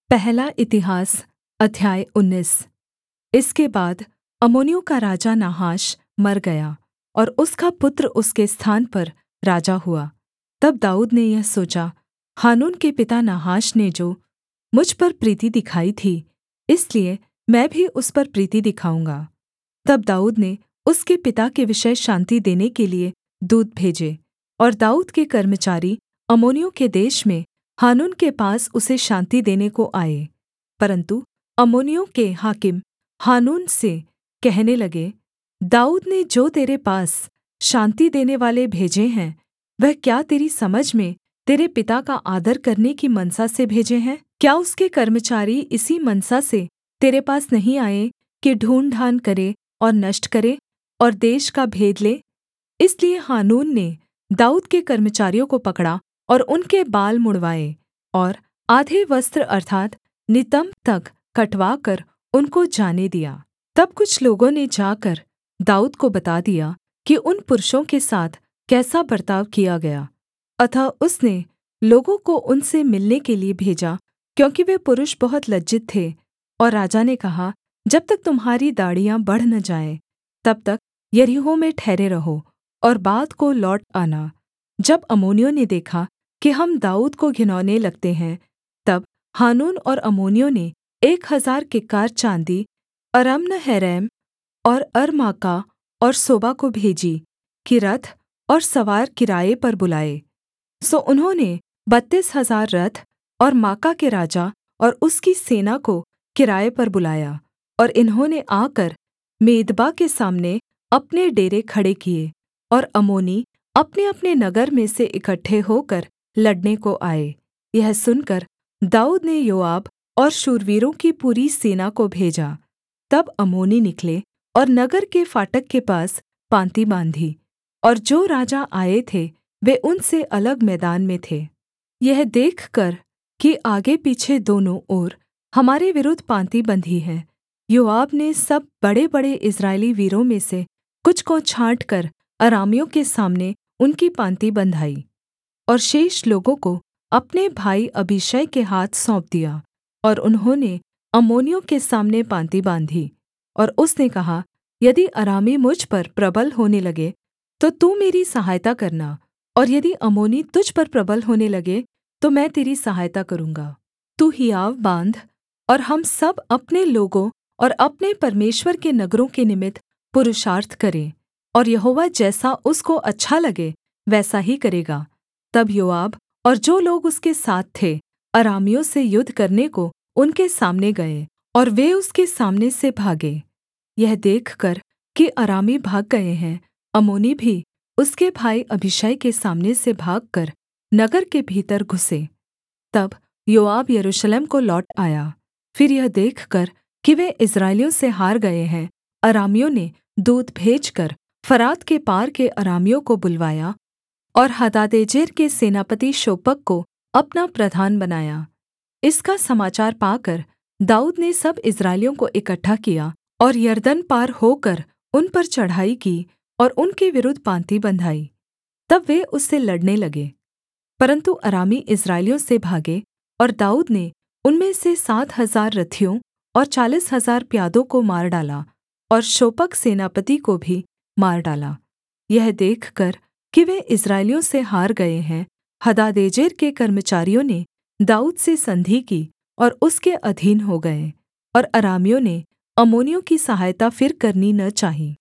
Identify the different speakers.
Speaker 1: पहला इतिहास अध्याय 19। इसके बाद अम्मोनियों का राजा नाहाश मर गया और उसका पुत्र उसके स्थान पर राजा हुआ। तब दाऊद ने यह सोचा, हानून के पिता नाहाश ने जो मुझ पर प्रीति दिखाई थी, इसलिए मैं भी उस पर प्रीति दिखाऊँगा। तब दाऊद ने उसके पिता के विषय शान्ति देने के लिये दूत भेजे, और दाऊद के कर्मचारी अम्मोनियों के देश में हानून के पास उसे शान्ति देने को आए। परन्तु अम्मोनियों के हाकिम हानून से कहने लगे, दाऊद ने जो तेरे पास शान्ति देनेवाले भेजे हैं, वह क्या तेरी समझ में तेरे पिता का आदर करने की मनसा से भेजे हैं? क्या उसके कर्मचारी इसी मनसा से तेरे पास नहीं आए कि ढूँढ़ करे और नष्ट करे और देश का भेद ले? इसलिए हानून ने दाऊद के कर्मचारियों को पकड़ा और उनके बाल मुँण्डवाए और आधे वस्त्र अर्थात् नितम्ब तक कटवाकर उनको जाने दिया। तब कुछ लोगों ने जाकर दाऊद को बता दिया कि उन पुरुषों के साथ कैसा बर्ताव किया गया। अतः उसने लोगों को उनसे मिलने के लिये भेजा, क्योंकि वे पुरुष बहुत लज्जित थे। और राजा ने कहा, जब तक तुम्हारी दाढ़ियाँ बढ़ न जाएँ, तब तक यरीहो में ठहरे रहो और बाद को लौट आना। जब अम्मोनियों ने देखा कि हम दाऊद को घिनौने लगते हैं, तब हानून और अम्मोनियों ने 1000 किक्कार चाँदी अरम्नहरैम और अर्माका और सोबा को भेजी कि रथ और सवार किराए पर बुलाए। सो उन्होंने 32,000 रथ और माका के राजा और उसकी सेना को किराए पर बुलाया, और इन्होंने आकर मेदबा के सामने अपने डेरे खड़े किए, और अम्मोनी अपने-अपने नगर में से इकट्ठे होकर लड़ने को आए। यह सुनकर दाऊद ने योआब और शूरवीरों की पूरी सेना को भेजा। तब अम्मोनी निकले और नगर के फाटक के पास पाँति बाँधी, और जो राजा आए थे वे उनसे अलग मैदान में थे। यह देखकर कि आगे पीछे दोनों ओर हमारे विरुद्ध पाँति बंधी है, योआब ने सब बड़े-बड़े इस्राएली वीरों में से कुछ को छाँटकर अरामियों के सामने उनकी पाँति बँधाई, और शेष लोगों को अपने भाई अबीशै के हाथ सौंप दिया। और उन्होंने अम्मोनियों के सामने पाँति बाँधी। और उसने कहा, यदि अरामी मुझ पर प्रबल होने लगे तो तू मेरी सहायता करना, और यदि अम्मोनी तुझ पर प्रबल होने लगे तो मैं तेरी सहायता करूँगा। तू हियाव बाँध, और हम सब अपने लोगों और अपने परमेश्वर के नगरों के निमित्त पुरुषार्थ करें, और यहोवा जैसा उसको अच्छा लगे वैसा ही करेगा। तब योआब और जो लोग उसके साथ थे अरामियों से युद्ध करने को उनके सामने गए, और वे उसके सामने से भागे। यह देखकर कि अरामी भाग गए हैं, अम्मोनी भी उसके भाई अबीशै के सामने से भागकर नगर के भीतर घुसे। तब योआब यरूशलेम को लौट आया। फिर यह देखकर कि वे इस्राएलियों से हार गए हैं, अरामियों ने दूत भेजकर फरात के पार के अरामियों को बुलवाया और हदादेजेर के सेनापति शोपक को अपना प्रधान बनाया। इसका समाचार पाकर दाऊद ने सब इस्राएलियों को इकट्ठा किया और यरदन पार होकर उन पर चढ़ाई की और उनके विरुद्ध पाँति बँधाई। तब वे उससे लड़ने लगे, परन्तु अरामी इस्राएलियों से भागे, और दाऊद ने उनमें से 7,000 रथियों और 40,000 प्यादों को मार डाला, और शोपक सेनापति को भी मार डाला। यह देखकर कि वे इस्राएलियों से हार गए हैं, हदादेजेर के कर्मचारियों ने दाऊद से संधि की और उसके अधीन हो गए, और अरामियों ने अम्मोनियों की सहायता फिर करनी न चाही।